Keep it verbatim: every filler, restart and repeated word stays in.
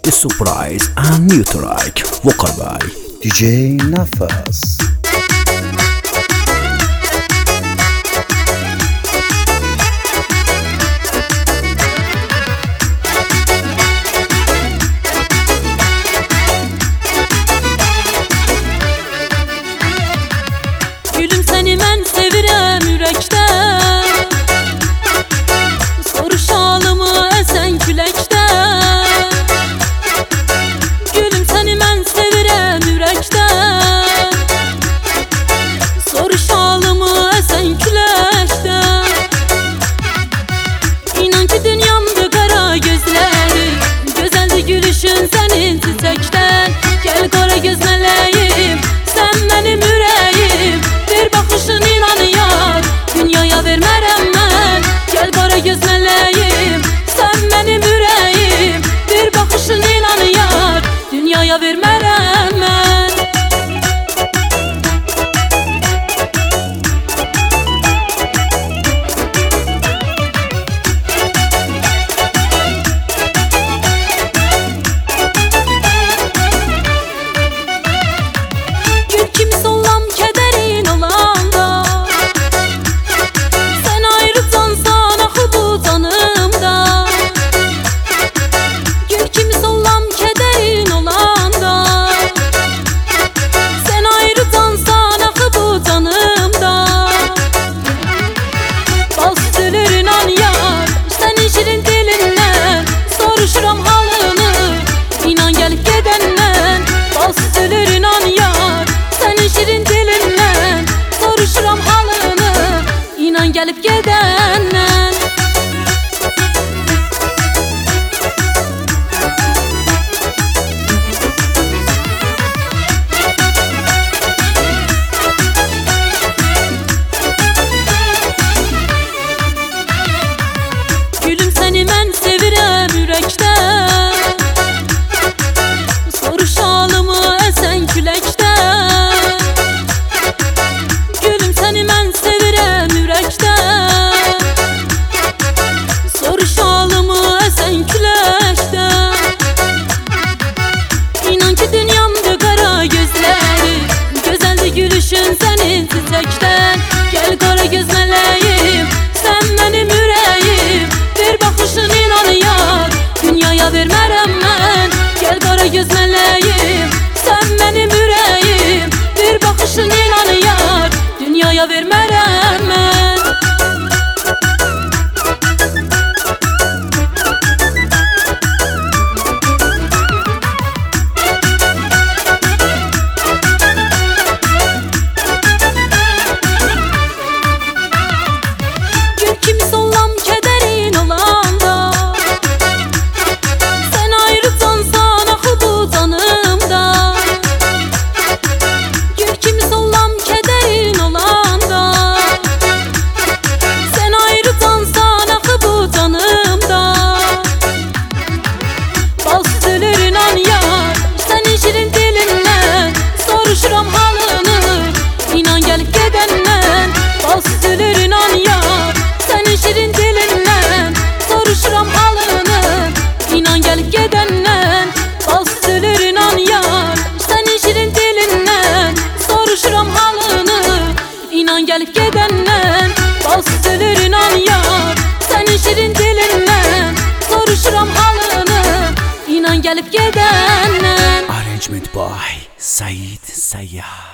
The Surprise and New Track Vocal by D J Nafas. Gülüm seni mən sevirəm ürəkdən, soruş halımı əsən küləkdən. Gülüm səni mən sevirəm ürəkdən, soruş halımı əsən küləkdən. İnan ki dünyamda qara gözləri, gözəldir gülüşün sənin çiçəkdən. Gəl qara göz mələyim, sən mənim ürəyim, bir baxışın inan yar, dünyaya vermərəm mən. Gəl qara göz mələyim, sən mənim ürəyim, bir baxışın inan yar, dünyaya vermərəm mən. Gül kimi sollam kədərin olanda, sən ayrıcansan axı bu canımda. Gül kimi sollam kədərin olanda, sən ayrıcansan axı bu canımda. Bal süzülür inan yar, sənin şirin dilindən, soruşuram halını, inan gəlib gedəndən. Bal süzülür inan yar, sənin şirin dilindən, soruşuram halını, inan gəlib gedəndən. Gülüm səni mən sevirəm ürəkdən, soruş halımı əsən küləkdən. Gülüm səni mən sevirəm ürəkdən, soruş halımı əsən küləkdən. İnan ki dünyamda qara gözləri, gözəldir gülüşün sənin çiçəkdən. Gəl qara göz mələyim, sən mənim ürəyim, bir baxışın inan yar, dünyaya vermərəm mən. Gəl qara göz mələyim, sən mənim ürəyim, bir baxışın inan yar, dünyaya vermərəm mən. Gül kimi sollam kədərin olanda, sən ayrıcansan axı bu canımda. Gül kimi sollam kədərin olanda, sən ayrıcansan axı bu canımda. Bal süzülür inan yar, sənin şirin dilindən, soruşuram halını, inan gəlib gedəndən. Bal süzülür inan yar, sənin şirin dilindən, soruşuram halını, inan gəlib gedəndən. Bal süzülür inan yar, sənin şirin dilindən, soruşuram halını, inan gəlib gedəndən. Bal süzülür inan yar, sənin şirin dilindən, soruşuram halını, inan gəlib gedəndən. Arrangement by Said Sayyah.